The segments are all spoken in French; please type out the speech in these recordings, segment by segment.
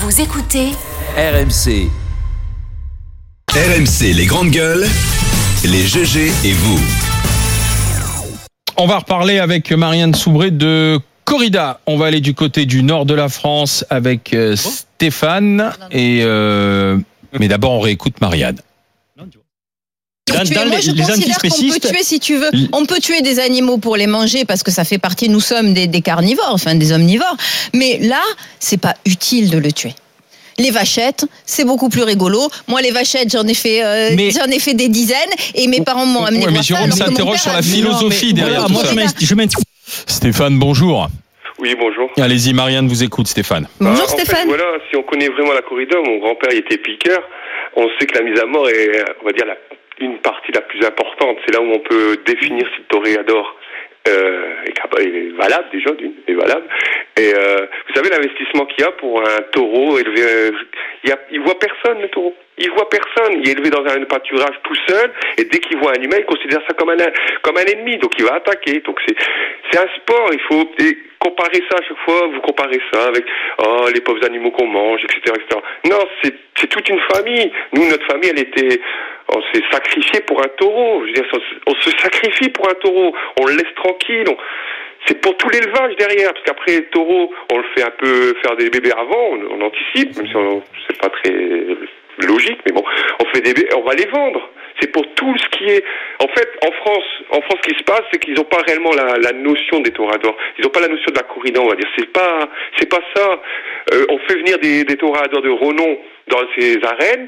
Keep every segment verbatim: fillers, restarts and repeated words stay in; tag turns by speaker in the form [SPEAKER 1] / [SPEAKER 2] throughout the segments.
[SPEAKER 1] Vous écoutez
[SPEAKER 2] R M C.
[SPEAKER 3] R M C, les grandes gueules, les G G et vous.
[SPEAKER 4] On va reparler avec Marianne Soubré de corrida. On va aller du côté du nord de la France avec euh, Stéphane. Et euh, mais d'abord, on réécoute Marianne.
[SPEAKER 5] Dans, dans
[SPEAKER 6] Moi,
[SPEAKER 5] les,
[SPEAKER 6] je
[SPEAKER 5] les
[SPEAKER 6] considère qu'on peut tuer, si tu veux, on peut tuer des animaux pour les manger parce que ça fait partie, nous sommes des, des carnivores, enfin des omnivores. Mais là, c'est pas utile de le tuer. Les vachettes, c'est beaucoup plus rigolo. Moi, les vachettes, j'en ai fait, euh,
[SPEAKER 5] mais...
[SPEAKER 6] j'en ai fait des dizaines, et mes parents m'ont amené.
[SPEAKER 4] Ouais, mais Jérôme s'interroge sur la philosophie derrière tout ça.
[SPEAKER 5] Je m'in...
[SPEAKER 4] Stéphane, bonjour.
[SPEAKER 7] Oui, bonjour.
[SPEAKER 4] Allez-y, Marianne vous écoute, Stéphane.
[SPEAKER 6] Bonjour,
[SPEAKER 7] ah,
[SPEAKER 6] Stéphane.
[SPEAKER 7] En fait, voilà, si on connaît vraiment la corrida, mon grand-père il était piqueur. On sait que la mise à mort est, on va dire, la, une partie la plus importante. C'est là où on peut définir si le toréador euh, est, est valable déjà, d'une, est valable. Et euh, vous savez l'investissement qu'il y a pour un taureau élevé, euh, il y a, il voit personne le taureau. Il voit personne. Il est élevé dans un pâturage tout seul, et dès qu'il voit un humain, il considère ça comme un comme un ennemi. Donc il va attaquer. Donc c'est c'est un sport. Il faut et comparer ça à chaque fois. Vous comparez ça avec oh les pauvres animaux qu'on mange, et cetera, et cetera. Non, c'est c'est toute une famille. Nous, notre famille, elle était, on s'est sacrifié pour un taureau. Je veux dire, on se sacrifie pour un taureau. On le laisse tranquille. On, c'est pour tout l'élevage derrière, parce qu'après le taureau, on le fait un peu faire des bébés avant, on, on anticipe, même si on, c'est pas très logique, mais bon, on fait des bébés, on va les vendre. C'est pour tout ce qui est. En fait, en France, en France, ce qui se passe, c'est qu'ils n'ont pas réellement la, la notion des toréadors. Ils n'ont pas la notion de la corrida, on va dire. C'est pas, c'est pas ça. Euh, on fait venir des, des toréadors de renom dans ces arènes.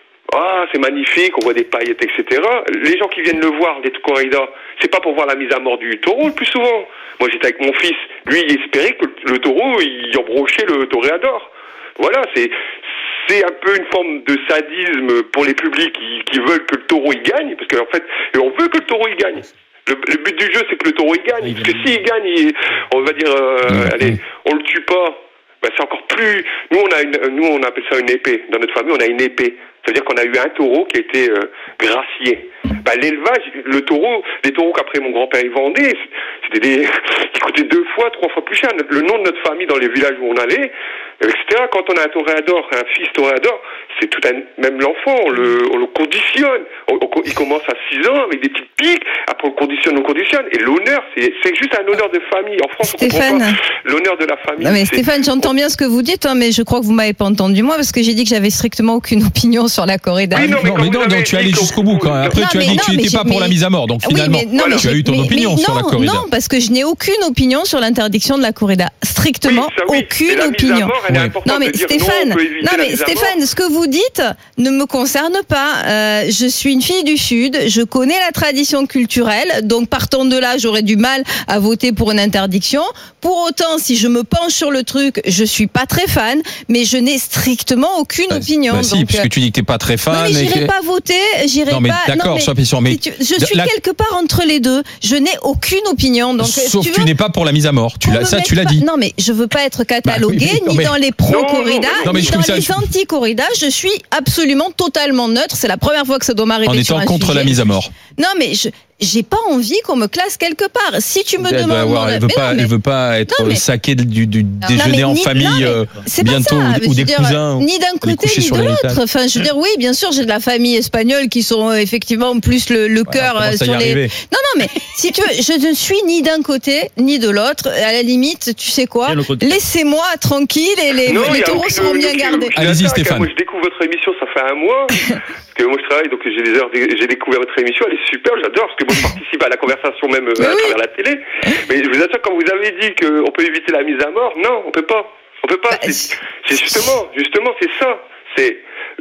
[SPEAKER 7] Ah, c'est magnifique, on voit des paillettes, et cetera. Les gens qui viennent le voir, les corridas, c'est pas pour voir la mise à mort du taureau le plus souvent. Moi, j'étais avec mon fils. Lui, il espérait que le, le taureau, il embrochait le toréador. Voilà, c'est c'est un peu une forme de sadisme pour les publics qui, qui veulent que le taureau il gagne, parce qu'en fait, on veut que le taureau il gagne. Le, le but du jeu, c'est que le taureau il gagne, parce que s'il gagne, il, on va dire, euh, allez, on le tue pas. Ben, c'est encore plus. Nous, on a une, nous, on appelle ça une épée. Dans notre famille, on a une épée. C'est-à-dire qu'on a eu un taureau qui a été euh, gracié. Ben, l'élevage, le taureau, les taureaux qu'après mon grand-père il vendait, c'était des qui coûtaient deux fois, trois fois plus cher. Le nom de notre famille dans les villages où on allait, et cetera. Quand on a un toréador, un fils toréador, c'est tout un, même l'enfant, on le, on le conditionne. On, on, il commence à six ans avec des petites piques. Après, on conditionne, on conditionne. Et l'honneur, c'est, c'est juste un honneur de famille. En France,
[SPEAKER 6] Stéphane,
[SPEAKER 7] on comprend pas l'honneur de la famille.
[SPEAKER 6] Non mais
[SPEAKER 7] c'est...
[SPEAKER 6] Stéphane, j'entends bien ce que vous dites, hein, mais je crois que vous m'avez pas entendu moi, parce que j'ai dit que j'avais strictement aucune opinion sur la corrida.
[SPEAKER 7] Oui, non, mais,
[SPEAKER 4] non, mais non, donc tu es allé jusqu'au bout quand même. Après,
[SPEAKER 6] non,
[SPEAKER 4] tu as dit
[SPEAKER 6] non,
[SPEAKER 4] que tu n'étais pas pour
[SPEAKER 6] mais...
[SPEAKER 4] la mise à mort. Donc finalement,
[SPEAKER 6] oui, mais, non,
[SPEAKER 4] voilà. tu as eu ton
[SPEAKER 6] mais,
[SPEAKER 4] opinion
[SPEAKER 6] mais
[SPEAKER 4] sur
[SPEAKER 6] non,
[SPEAKER 4] la corrida.
[SPEAKER 6] Non, parce que je n'ai aucune opinion sur l'interdiction de la corrida. Strictement
[SPEAKER 7] oui, ça, oui.
[SPEAKER 6] aucune opinion.
[SPEAKER 7] Mort,
[SPEAKER 4] ouais.
[SPEAKER 6] Non mais Stéphane, non, non mais Stéphane, ce que vous dites ne me concerne pas. Euh, je suis une fille du Sud, je connais la tradition culturelle, donc partant de là, j'aurais du mal à voter pour une interdiction. Pour autant, si je me penche sur le truc, je suis pas très fan, mais je n'ai strictement aucune
[SPEAKER 4] bah,
[SPEAKER 6] opinion.
[SPEAKER 4] Bah, si,
[SPEAKER 6] donc,
[SPEAKER 4] puisque tu dis que t'es pas très fan.
[SPEAKER 6] Non, mais j'irai
[SPEAKER 4] et...
[SPEAKER 6] pas voter, j'irai
[SPEAKER 4] non, mais
[SPEAKER 6] pas.
[SPEAKER 4] D'accord, sois patient, mais
[SPEAKER 6] si tu... je suis
[SPEAKER 4] la...
[SPEAKER 6] quelque part entre les deux. Je n'ai aucune opinion. Donc,
[SPEAKER 4] sauf
[SPEAKER 6] si
[SPEAKER 4] que
[SPEAKER 6] tu,
[SPEAKER 4] tu n'es pas pour la mise à mort. Tu l'as, ça, tu l'as
[SPEAKER 6] pas...
[SPEAKER 4] dit.
[SPEAKER 6] Non, mais je veux pas être cataloguée
[SPEAKER 4] bah, oui,
[SPEAKER 6] ni
[SPEAKER 4] mais...
[SPEAKER 6] dans les pro-corrida,
[SPEAKER 4] non, mais
[SPEAKER 6] ni dans
[SPEAKER 4] ça,
[SPEAKER 6] les
[SPEAKER 4] tu...
[SPEAKER 6] anti-corrida. Je suis absolument totalement neutre. C'est la première fois que ça doit m'arriver.
[SPEAKER 4] En étant contre
[SPEAKER 6] sujet.
[SPEAKER 4] la mise à mort.
[SPEAKER 6] Non, mais je. J'ai pas envie qu'on me classe quelque part. Si tu me
[SPEAKER 4] elle
[SPEAKER 6] demandes,
[SPEAKER 4] avoir, elle veut
[SPEAKER 6] mais
[SPEAKER 4] pas,
[SPEAKER 6] non, mais...
[SPEAKER 4] elle veut pas être
[SPEAKER 6] mais...
[SPEAKER 4] saquée du, du
[SPEAKER 6] non,
[SPEAKER 4] déjeuner en
[SPEAKER 6] ni...
[SPEAKER 4] famille
[SPEAKER 6] non,
[SPEAKER 4] euh, bientôt
[SPEAKER 6] ça,
[SPEAKER 4] ou, ou des
[SPEAKER 6] dire,
[SPEAKER 4] cousins.
[SPEAKER 6] Ni d'un côté ni de l'autre. Enfin, je veux dire, oui, bien sûr, j'ai de la famille espagnole qui sont euh, effectivement plus le, le voilà, cœur euh, sur les.
[SPEAKER 4] Arriver.
[SPEAKER 6] Non, non, mais si tu veux, je ne suis ni d'un côté ni de l'autre. À la limite, tu sais quoi, laissez-moi tranquille et les,
[SPEAKER 7] non,
[SPEAKER 6] les taureaux seront bien gardés.
[SPEAKER 4] Allez-y, Stéphane.
[SPEAKER 7] Moi, je découvre votre émission, ça fait un mois. Parce que moi, je travaille, donc j'ai des heures, j'ai découvert votre émission, elle est super, j'adore, parce que moi, je participe à la conversation même euh, à
[SPEAKER 6] oui.
[SPEAKER 7] travers la télé. Mais je vous assure, quand vous avez dit qu'on peut éviter la mise à mort, non, on peut pas. On peut pas. Bah, c'est, c'est justement, justement, c'est ça. C'est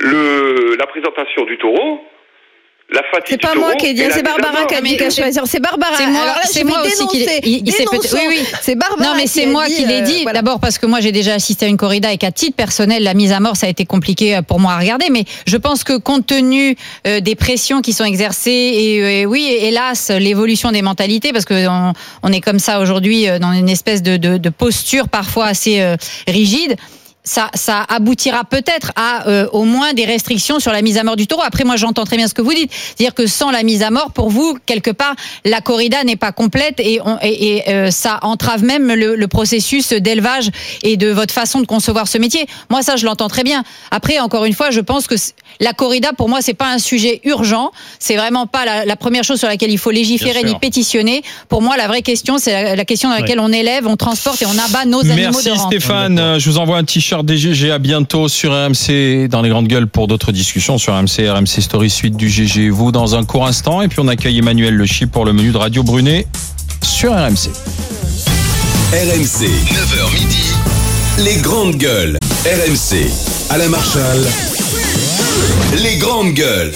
[SPEAKER 7] le, la présentation du taureau. La fatigue
[SPEAKER 6] c'est pas moi qui ai dit, c'est Barbara qui a dit qu'à choisir. C'est Barbara.
[SPEAKER 5] C'est moi,
[SPEAKER 6] alors là,
[SPEAKER 5] c'est moi aussi qui l'ai il, il s'est peut-être, oui, oui.
[SPEAKER 6] C'est Barbara.
[SPEAKER 5] Non, mais c'est moi qui l'ai dit. Euh, voilà. D'abord parce que moi, j'ai déjà assisté à une corrida et qu'à titre personnel, la mise à mort, ça a été compliqué pour moi à regarder. Mais je pense que compte tenu euh, des pressions qui sont exercées et, et oui, hélas, l'évolution des mentalités, parce que on, on est comme ça aujourd'hui dans une espèce de, de, de posture parfois assez euh, rigide. ça, ça aboutira peut-être à euh, au moins des restrictions sur la mise à mort du taureau. Après, moi, j'entends très bien ce que vous dites, c'est-à-dire que sans la mise à mort, pour vous, quelque part, la corrida n'est pas complète et, on, et, et euh, ça entrave même le, le processus d'élevage et de votre façon de concevoir ce métier. Moi, ça, je l'entends très bien. Après, encore une fois, je pense que la corrida, pour moi, c'est pas un sujet urgent. C'est vraiment pas la, la première chose sur laquelle il faut légiférer ni pétitionner. Pour moi, la vraie question, c'est la, la question dans laquelle ouais. on élève, on transporte et on abat nos
[SPEAKER 4] Merci
[SPEAKER 5] animaux de rang.
[SPEAKER 4] Merci Stéphane. Je vous envoie un t-shirt des G G. À bientôt sur R M C dans les grandes gueules pour d'autres discussions sur R M C, R M C Story, suite du G G. Vous dans un court instant. Et puis on accueille Emmanuel Le Chypre pour le menu de Radio Brunet sur R M C.
[SPEAKER 3] R M C, neuf heures midi, les grandes gueules. R M C, Alain Marchal, les grandes gueules.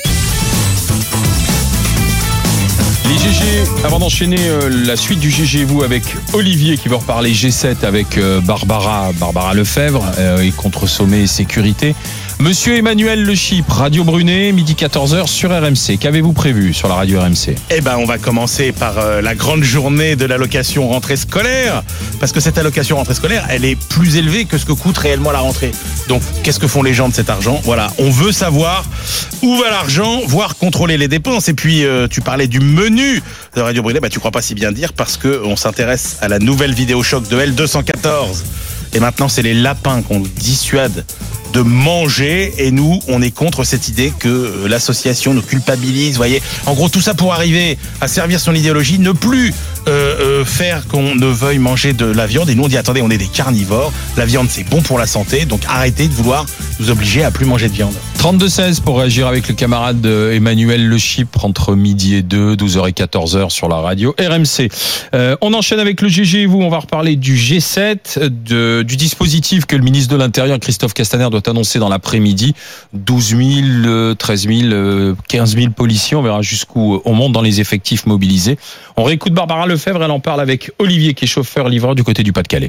[SPEAKER 4] Les G G, avant d'enchaîner euh, la suite du G G, vous avec Olivier qui va reparler G sept avec euh, Barbara, Barbara Lefebvre euh, et contre sommet et sécurité. Monsieur Emmanuel Le Chypre, Radio Brunet, midi quatorze heures sur R M C. Qu'avez-vous prévu sur la radio R M C ?
[SPEAKER 1] Eh ben, on va commencer par euh, la grande journée de l'allocation rentrée scolaire, parce que cette allocation rentrée scolaire, elle est plus élevée que ce que coûte réellement la rentrée. Donc, qu'est-ce que font les gens de cet argent ? Voilà, on veut savoir où va l'argent, voire contrôler les dépenses. Et puis, euh, tu parlais du menu de Radio Brunet, bah, tu crois pas si bien dire, parce que on s'intéresse à la nouvelle vidéo choc de L deux cent quatorze. Et maintenant, c'est les lapins qu'on dissuade de manger, et nous, on est contre cette idée que l'association nous culpabilise, voyez. En gros, tout ça pour arriver à servir son idéologie, ne plus euh, euh, faire qu'on ne veuille manger de la viande. Et nous, on dit, attendez, on est des carnivores, la viande, c'est bon pour la santé, donc arrêtez de vouloir nous obliger à plus manger de viande.
[SPEAKER 4] trente-deux seize pour réagir avec le camarade Emmanuel Le Chypre entre midi et deux, douze heures et quatorze heures sur la radio R M C. Euh, on enchaîne avec le G G et vous, on va reparler du G sept, de, du dispositif que le ministre de l'Intérieur, Christophe Castaner, doit annoncer dans l'après-midi. douze mille, treize mille, quinze mille policiers, on verra jusqu'où on monte dans les effectifs mobilisés. On réécoute Barbara Lefebvre, elle en parle avec Olivier qui est chauffeur-livreur du côté du Pas-de-Calais.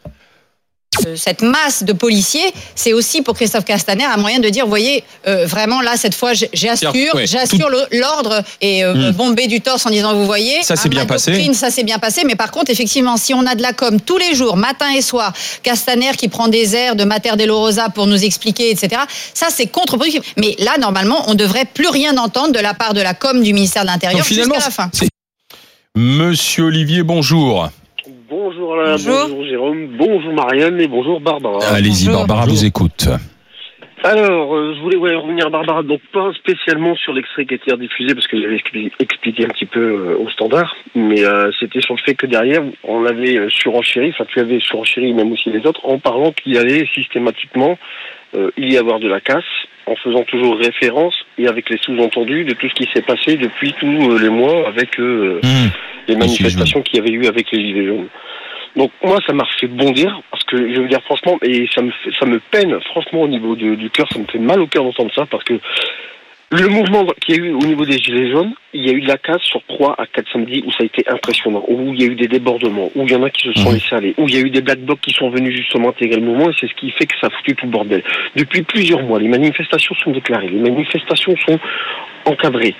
[SPEAKER 5] Cette masse de policiers, c'est aussi pour Christophe Castaner un moyen de dire, vous voyez, euh, vraiment là, cette fois, j'assure, ouais, j'assure tout... l'ordre et euh, mmh. bomber du torse en disant, vous voyez,
[SPEAKER 4] ça s'est bien passé.
[SPEAKER 5] Ça s'est bien passé, mais par contre, effectivement, si on a de la com tous les jours, matin et soir, Castaner qui prend des airs de Mater Dei Rosa pour nous expliquer, et cetera, ça c'est contre-productif. Mais là, normalement, on ne devrait plus rien entendre de la part de la com du ministère de l'Intérieur jusqu'à la fin.
[SPEAKER 4] C'est... Monsieur Olivier, bonjour.
[SPEAKER 2] Bonjour Alain, bonjour. bonjour Jérôme, bonjour Marianne et bonjour Barbara.
[SPEAKER 4] Allez-y bonjour. Barbara, bonjour. Vous écoute.
[SPEAKER 2] Alors, euh, je voulais ouais, revenir à Barbara, donc pas spécialement sur l'extrait qui a été diffusé parce que j'avais expliqué un petit peu euh, au standard, mais euh, c'était sur le fait que derrière, on avait euh, surenchéri, enfin tu avais surenchéri même aussi les autres, en parlant qu'il allait systématiquement euh, il y avoir de la casse, en faisant toujours référence et avec les sous-entendus de tout ce qui s'est passé depuis tous euh, les mois avec euh, mmh. les manifestations qu'il y avait eu avec les Gilets jaunes. Donc moi, ça m'a fait bondir, parce que je veux dire franchement, et ça me fait, ça me peine franchement au niveau de, du cœur, ça me fait mal au cœur d'entendre ça, parce que le mouvement qu'il y a eu au niveau des Gilets jaunes, il y a eu de la casse sur trois à quatre samedis où ça a été impressionnant, où il y a eu des débordements, où il y en a qui se sont mmh. laissés aller, où il y a eu des black blocs qui sont venus justement intégrer le mouvement, et c'est ce qui fait que ça a foutu tout le bordel. Depuis plusieurs mois, les manifestations sont déclarées, les manifestations sont encadrées.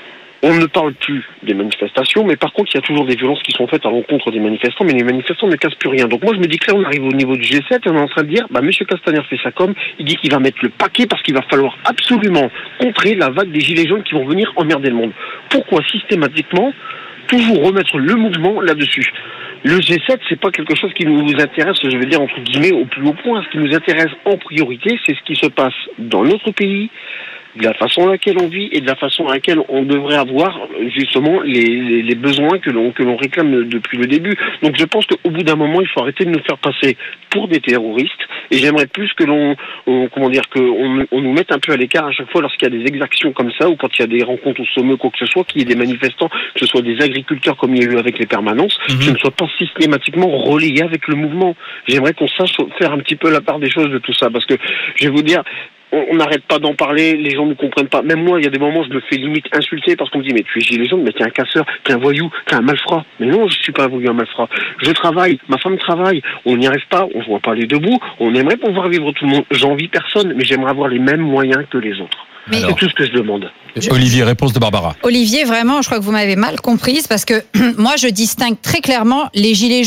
[SPEAKER 2] On ne parle plus des manifestations, mais par contre, il y a toujours des violences qui sont faites à l'encontre des manifestants, mais les manifestants ne cassent plus rien. Donc moi, je me dis que là, on arrive au niveau du G sept et on est en train de dire, bah, Monsieur Castaner fait ça comme, il dit qu'il va mettre le paquet parce qu'il va falloir absolument contrer la vague des gilets jaunes qui vont venir emmerder le monde. Pourquoi systématiquement toujours remettre le mouvement là-dessus ? Le G sept, c'est pas quelque chose qui nous intéresse, je vais dire entre guillemets, au plus haut point. Ce qui nous intéresse en priorité, c'est ce qui se passe dans notre pays, de la façon à laquelle on vit et de la façon à laquelle on devrait avoir justement les, les, les besoins que l'on, que l'on réclame depuis le début. Donc je pense qu'au bout d'un moment, il faut arrêter de nous faire passer pour des terroristes, et j'aimerais plus que l'on, on, comment dire, que on, on nous mette un peu à l'écart à chaque fois lorsqu'il y a des exactions comme ça, ou quand il y a des rencontres au sommet, quoi que ce soit, qu'il y ait des manifestants, que ce soit des agriculteurs comme il y a eu avec les permanences, mmh. qui ne soient pas systématiquement relayés avec le mouvement. J'aimerais qu'on sache faire un petit peu la part des choses de tout ça, parce que je vais vous dire, on n'arrête pas d'en parler, les gens ne comprennent pas. Même moi, il y a des moments, je me fais limite insulter parce qu'on me dit, mais tu es gilet jaune, mais t'es un casseur, t'es un voyou, t'es un malfrat. Mais non, je suis pas un voyou, un malfrat. Je travaille, ma femme travaille, on n'y arrive pas, on ne voit pas aller debout, on aimerait pouvoir vivre tout le monde. J'envie personne, mais j'aimerais avoir les mêmes moyens que les autres. Mais c'est tout ce que je demande.
[SPEAKER 4] Olivier, réponse de Barbara.
[SPEAKER 5] Olivier, vraiment, je crois que vous m'avez mal comprise, parce que moi, je distingue très clairement les gilets jaunes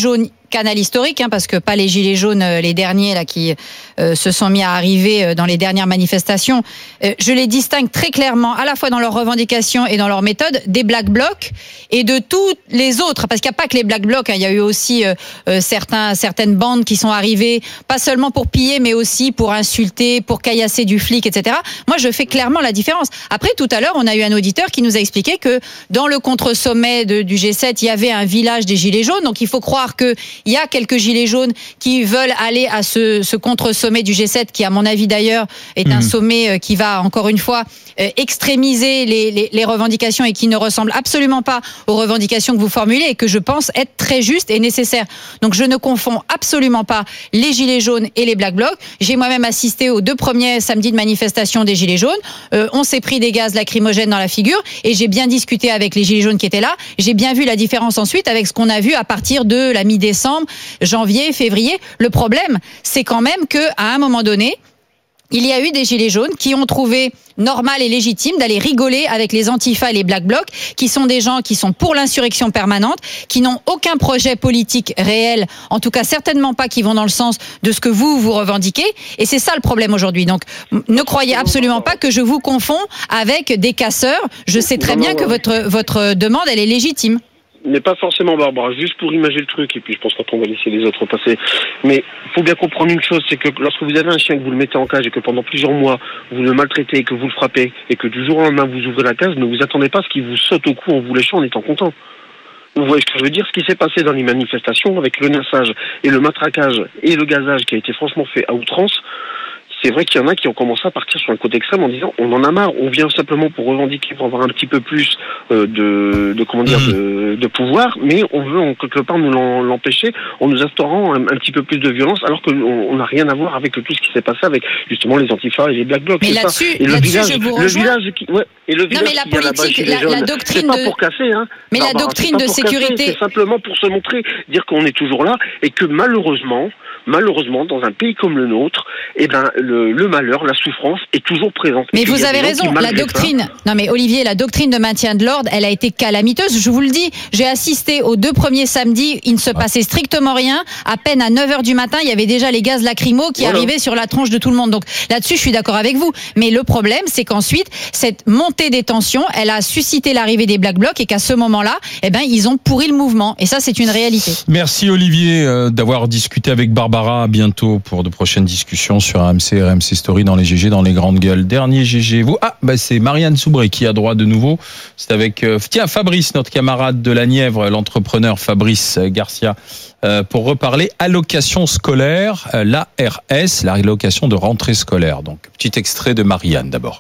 [SPEAKER 5] canal historique, hein, parce que pas les gilets jaunes, les derniers là qui euh, se sont mis à arriver dans les dernières manifestations. Euh, je les distingue très clairement, à la fois dans leurs revendications et dans leurs méthodes, des Black Blocs et de tous les autres, parce qu'il n'y a pas que les Black Blocs, hein, il y a eu aussi euh, euh, certains, certaines bandes qui sont arrivées, pas seulement pour piller, mais aussi pour insulter, pour caillasser du flic, et cetera. Moi, je fais clairement la différence. Après, tout à l'heure, on a eu un auditeur qui nous a expliqué que dans le contre-sommet de, du G sept, il y avait un village des gilets jaunes, donc il faut croire que il y a quelques gilets jaunes qui veulent aller à ce, ce contre-sommet du G sept, qui, à mon avis d'ailleurs, est mmh. un sommet qui va, encore une fois, extrémiser les, les, les revendications et qui ne ressemble absolument pas aux revendications que vous formulez et que je pense être très juste et nécessaire. Donc je ne confonds absolument pas les gilets jaunes et les Black Blocs. J'ai moi-même assisté aux deux premiers samedis de manifestation des gilets jaunes. Euh, on s'est pris des gaz lacrymogènes dans la figure et j'ai bien discuté avec les gilets jaunes qui étaient là. J'ai bien vu la différence ensuite avec ce qu'on a vu à partir de la mi-décembre, janvier, février. Le problème, c'est quand même qu'à un moment donné, il y a eu des gilets jaunes qui ont trouvé normal et légitime d'aller rigoler avec les Antifa et les Black Blocs, qui sont des gens qui sont pour l'insurrection permanente, qui n'ont aucun projet politique réel, en tout cas certainement pas qui vont dans le sens de ce que vous, vous revendiquez. Et c'est ça le problème aujourd'hui. Donc, ne croyez absolument pas que je vous confonds avec des casseurs. Je sais très bien que votre, votre demande, elle est légitime.
[SPEAKER 2] Mais pas forcément, Barbara, juste pour imager le truc, et puis je pense qu'après on va laisser les autres passer. Mais il faut bien comprendre une chose, c'est que lorsque vous avez un chien, que vous le mettez en cage et que pendant plusieurs mois vous le maltraitez, que vous le frappez, et que du jour au lendemain vous ouvrez la cage, ne vous attendez pas à ce qu'il vous saute au cou en vous léchant en étant content. Vous voyez ce que je veux dire? Ce qui s'est passé dans les manifestations avec le nassage et le matraquage et le gazage qui a été franchement fait à outrance, c'est vrai qu'il y en a qui ont commencé à partir sur un côté extrême en disant on en a marre, on vient simplement pour revendiquer, pour avoir un petit peu plus euh, de, de comment dire de, de pouvoir, mais on veut en quelque part nous l'empêcher en nous instaurant un, un petit peu plus de violence, alors qu'on n'a rien à voir avec tout ce qui s'est passé avec justement les Antifa et les Black Blocs.
[SPEAKER 5] Mais là-dessus,
[SPEAKER 2] et le
[SPEAKER 5] là-dessus,
[SPEAKER 2] village,
[SPEAKER 5] je vous
[SPEAKER 2] le village qui, ouais, et le village
[SPEAKER 5] non, mais la
[SPEAKER 2] qui
[SPEAKER 5] politique, la, la doctrine
[SPEAKER 2] c'est pas
[SPEAKER 5] de...
[SPEAKER 2] pour casser, hein.
[SPEAKER 5] Mais
[SPEAKER 2] non,
[SPEAKER 5] la
[SPEAKER 2] bah,
[SPEAKER 5] doctrine de sécurité,
[SPEAKER 2] casser, c'est simplement pour se montrer, dire qu'on est toujours là et que malheureusement. Malheureusement, dans un pays comme le nôtre, eh ben, le, le malheur, la souffrance est toujours présente.
[SPEAKER 5] Mais vous avez raison, la doctrine, ça, non mais Olivier, la doctrine de maintien de l'ordre, elle a été calamiteuse. Je vous le dis, j'ai assisté aux deux premiers samedis, il ne se passait strictement rien. À peine à neuf heures du matin, il y avait déjà les gaz lacrymaux qui voilà. arrivaient sur la tronche de tout le monde. Donc là-dessus, je suis d'accord avec vous. Mais le problème, c'est qu'ensuite, cette montée des tensions, elle a suscité l'arrivée des Black Blocs et qu'à ce moment-là, eh ben, ils ont pourri le mouvement. Et ça, c'est une réalité.
[SPEAKER 4] Merci Olivier euh, d'avoir discuté avec Barbara. À bientôt pour de prochaines discussions sur R M C, R M C Story, dans les G G, dans les grandes gueules. Dernier G G, vous. Ah, bah c'est Marianne Soubré qui a droit de nouveau. C'est avec, euh, tiens, Fabrice, notre camarade de la Nièvre, l'entrepreneur Fabrice Garcia, euh, pour reparler allocation scolaire, euh, l'A R S, l'allocation de rentrée scolaire. Donc, petit extrait de Marianne d'abord.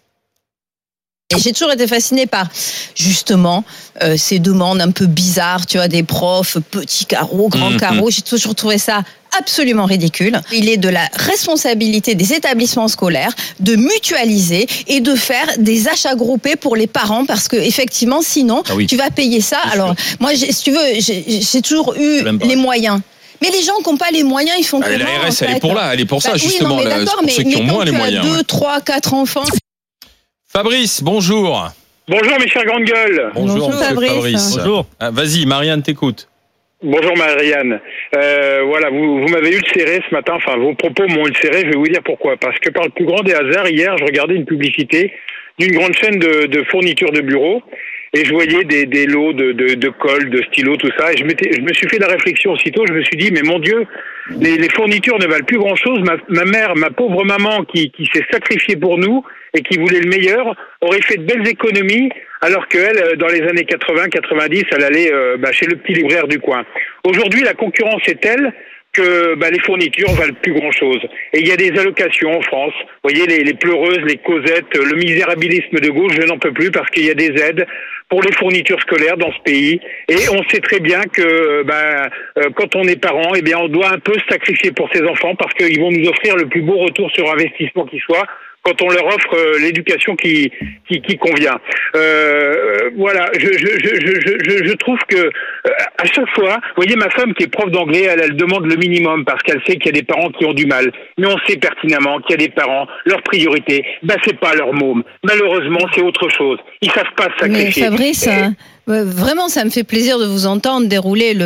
[SPEAKER 6] Et j'ai toujours été fascinée par, justement, euh, ces demandes un peu bizarres, tu vois, des profs, petits carreaux, grands mmh, carreaux. J'ai toujours trouvé ça absolument ridicule. Il est de la responsabilité des établissements scolaires de mutualiser et de faire des achats groupés pour les parents, parce que effectivement, sinon, ah oui. tu vas payer ça. Alors, moi, j'ai, si tu veux, j'ai, j'ai toujours eu les moyens. Mais les gens qui n'ont pas les moyens, ils font
[SPEAKER 4] ah,
[SPEAKER 6] comment,
[SPEAKER 4] la R S,
[SPEAKER 6] en
[SPEAKER 4] elle
[SPEAKER 6] fait.
[SPEAKER 4] est pour là, elle est pour ça, bah, justement.
[SPEAKER 6] Oui, non, mais
[SPEAKER 4] là,
[SPEAKER 6] d'accord,
[SPEAKER 4] pour
[SPEAKER 6] mais,
[SPEAKER 4] ceux qui
[SPEAKER 6] mais
[SPEAKER 4] ont
[SPEAKER 6] quand
[SPEAKER 4] moins
[SPEAKER 6] tu
[SPEAKER 4] les
[SPEAKER 6] as
[SPEAKER 4] moyens.
[SPEAKER 6] deux, trois, quatre enfants...
[SPEAKER 4] Fabrice, bonjour.
[SPEAKER 8] Bonjour mes chers grandes gueules.
[SPEAKER 4] Bonjour,
[SPEAKER 6] Bonjour Fabrice.
[SPEAKER 4] Fabrice. Bonjour. Ah, vas-y, Marianne t'écoute.
[SPEAKER 8] Bonjour Marianne. Euh, voilà, vous, vous m'avez ulcéré ce matin, enfin vos propos m'ont ulcéré, je vais vous dire pourquoi. Parce que par le plus grand des hasards, hier, je regardais une publicité d'une grande chaîne de, de fournitures de bureaux et je voyais des, des lots de, de, de colle, de stylos, tout ça. Et je, m'étais, je me suis fait la réflexion aussitôt, je me suis dit, mais mon Dieu, les, les fournitures ne valent plus grand-chose. Ma, ma mère, ma pauvre maman qui, qui s'est sacrifiée pour nous et qui voulait le meilleur, aurait fait de belles économies, alors qu'elle, dans les années quatre-vingts quatre-vingt-dix, elle allait euh, bah, chez le petit libraire du coin. Aujourd'hui, la concurrence est telle que bah, les fournitures valent plus grand-chose. Et il y a des allocations en France. Vous voyez, les, les pleureuses, les causettes, le misérabilisme de gauche, je n'en peux plus, parce qu'il y a des aides pour les fournitures scolaires dans ce pays. Et on sait très bien que bah, euh, quand on est parent, eh bien, on doit un peu se sacrifier pour ses enfants, parce qu'ils vont nous offrir le plus beau retour sur investissement qui soit, quand on leur offre euh, l'éducation qui, qui, qui convient. Euh, voilà, je, je, je, je, je trouve que euh, à chaque fois, vous voyez, ma femme qui est prof d'anglais, elle, elle demande le minimum parce qu'elle sait qu'il y a des parents qui ont du mal. Mais on sait pertinemment qu'il y a des parents, leur priorité, ben c'est pas leur môme. Malheureusement, c'est autre chose. Ils savent pas se sacrifier.
[SPEAKER 6] Mais Fabrice, Et... hein, vraiment, ça me fait plaisir de vous entendre dérouler le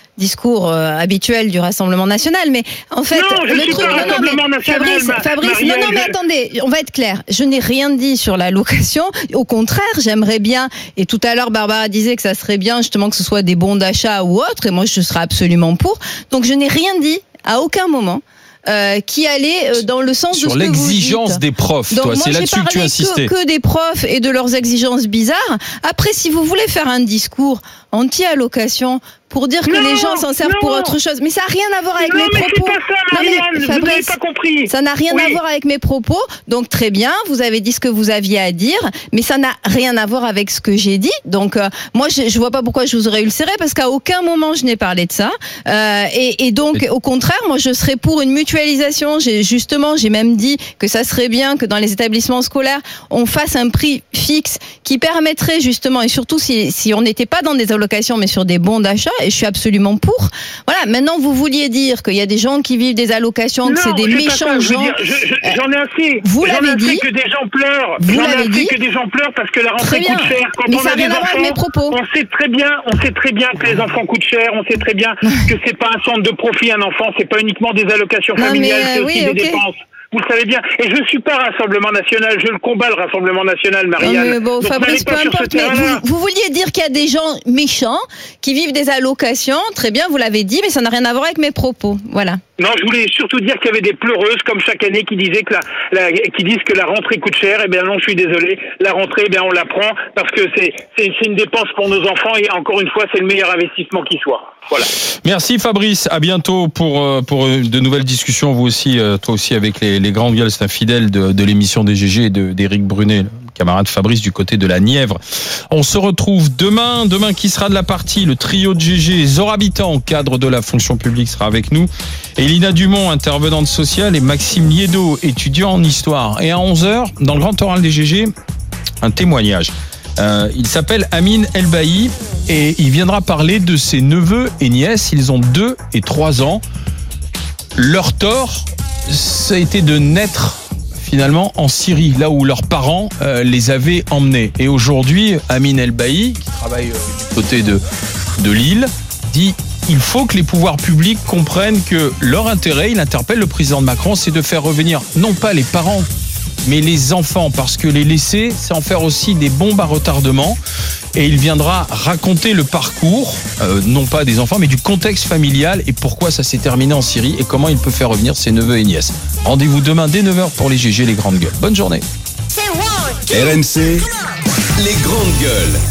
[SPEAKER 6] discours euh, habituel du Rassemblement national, mais en fait,
[SPEAKER 8] non, je
[SPEAKER 6] le
[SPEAKER 8] suis
[SPEAKER 6] truc,
[SPEAKER 8] pas
[SPEAKER 6] non, non,
[SPEAKER 8] Rassemblement
[SPEAKER 6] mais
[SPEAKER 8] national,
[SPEAKER 6] Fabrice,
[SPEAKER 8] ma,
[SPEAKER 6] Fabrice,
[SPEAKER 8] Marielle,
[SPEAKER 6] non, non, mais
[SPEAKER 8] je...
[SPEAKER 6] attendez, on va être clair. Je n'ai rien dit sur la location. Au contraire, j'aimerais bien. Et tout à l'heure, Barbara disait que ça serait bien justement que ce soit des bons d'achat ou autre, et moi, je serais absolument pour. Donc, je n'ai rien dit à aucun moment. Euh, qui allait euh, dans le sens
[SPEAKER 4] sur
[SPEAKER 6] de ce que vous dites.
[SPEAKER 4] Sur l'exigence des profs,
[SPEAKER 6] donc,
[SPEAKER 4] toi,
[SPEAKER 6] moi,
[SPEAKER 4] c'est là-dessus que tu insistais.
[SPEAKER 6] Que, que des profs et de leurs exigences bizarres. Après, si vous voulez faire un discours anti-allocation pour dire que
[SPEAKER 8] non,
[SPEAKER 6] les gens s'en servent
[SPEAKER 8] non.
[SPEAKER 6] pour autre chose, mais ça n'a rien à voir avec
[SPEAKER 8] non,
[SPEAKER 6] mes
[SPEAKER 8] mais
[SPEAKER 6] propos.
[SPEAKER 8] C'est pas ça, Marianne,
[SPEAKER 6] non, mais,
[SPEAKER 8] vous
[SPEAKER 6] Fabrice,
[SPEAKER 8] n'avez pas compris.
[SPEAKER 6] Ça n'a rien
[SPEAKER 8] oui.
[SPEAKER 6] à voir avec mes propos. Donc très bien, vous avez dit ce que vous aviez à dire, mais ça n'a rien à voir avec ce que j'ai dit. Donc euh, moi, je, je vois pas pourquoi je vous aurais ulcéré, parce qu'à aucun moment je n'ai parlé de ça. Euh, et, et donc, au contraire, moi, je serais pour une mutualisation. J'ai, justement, j'ai même dit que ça serait bien que dans les établissements scolaires, on fasse un prix fixe qui permettrait justement, et surtout si, si on n'était pas dans des allocations, mais sur des bons d'achat, et je suis absolument pour. Voilà, maintenant vous vouliez dire qu'il y a des gens qui vivent des allocations,
[SPEAKER 8] non,
[SPEAKER 6] que c'est des méchants
[SPEAKER 8] je
[SPEAKER 6] gens.
[SPEAKER 8] Dire, je, je, j'en ai assez.
[SPEAKER 6] Vous
[SPEAKER 8] j'en
[SPEAKER 6] l'avez
[SPEAKER 8] ai assez
[SPEAKER 6] dit.
[SPEAKER 8] que des gens pleurent.
[SPEAKER 6] Vous
[SPEAKER 8] j'en ai
[SPEAKER 6] l'avez
[SPEAKER 8] assez
[SPEAKER 6] dit.
[SPEAKER 8] que des gens pleurent parce que la rentrée coûte cher. Quand
[SPEAKER 6] mais
[SPEAKER 8] on
[SPEAKER 6] ça
[SPEAKER 8] a
[SPEAKER 6] n'a rien
[SPEAKER 8] des
[SPEAKER 6] à voir
[SPEAKER 8] enfants,
[SPEAKER 6] avec mes propos.
[SPEAKER 8] on sait très bien, on sait très bien que les enfants coûtent cher. On sait très bien que c'est pas un centre de profit un enfant. C'est pas uniquement des allocations
[SPEAKER 6] non,
[SPEAKER 8] familiales,
[SPEAKER 6] mais,
[SPEAKER 8] c'est
[SPEAKER 6] euh,
[SPEAKER 8] aussi
[SPEAKER 6] oui,
[SPEAKER 8] des
[SPEAKER 6] okay.
[SPEAKER 8] dépenses. Vous le savez bien. Et je suis pas Rassemblement National. Je le combats, le Rassemblement National, Marianne.
[SPEAKER 6] Non, mais bon,
[SPEAKER 8] donc,
[SPEAKER 6] Fabrice, peu importe. Mais vous, vous vouliez dire qu'il y a des gens méchants qui vivent des allocations. Très bien, vous l'avez dit, mais ça n'a rien à voir avec mes propos. Voilà.
[SPEAKER 8] Non, je voulais surtout dire qu'il y avait des pleureuses comme chaque année qui disaient que la, la qui disent que la rentrée coûte cher. Eh bien non, je suis désolé. La rentrée, eh bien on la prend parce que c'est, c'est c'est une dépense pour nos enfants et encore une fois, c'est le meilleur investissement qui soit. Voilà.
[SPEAKER 4] Merci Fabrice. À bientôt pour pour de nouvelles discussions. Vous aussi, toi aussi avec les, les grandes gueules. C'est un fidèle de, de l'émission des G G et de, d'Éric Brunet, le camarade Fabrice du côté de la Nièvre. On se retrouve demain. Demain, qui sera de la partie? Le trio de G G, Zora Habitant, cadre de la fonction publique, sera avec nous. Et Lina Dumont, intervenante sociale, et Maxime Liédo, étudiant en histoire. Et à onze heures, dans le grand oral des G G, un témoignage. Euh, il s'appelle Amine Elbaï et il viendra parler de ses neveux et nièces. Ils ont deux et trois ans. Leur tort, ça a été de naître finalement en Syrie, là où leurs parents euh, les avaient emmenés. Et aujourd'hui, Amine Elbaï, qui travaille euh, du côté de, de Lille, dit: il faut que les pouvoirs publics comprennent que leur intérêt, il interpelle le président Macron, c'est de faire revenir non pas les parents, mais les enfants, parce que les laisser, c'est en faire aussi des bombes à retardement. Et il viendra raconter le parcours, euh, non pas des enfants, mais du contexte familial et pourquoi ça s'est terminé en Syrie et comment il peut faire revenir ses neveux et nièces. Rendez-vous demain dès neuf heures pour les G G, les grandes gueules. Bonne journée.
[SPEAKER 3] R M C, les grandes gueules.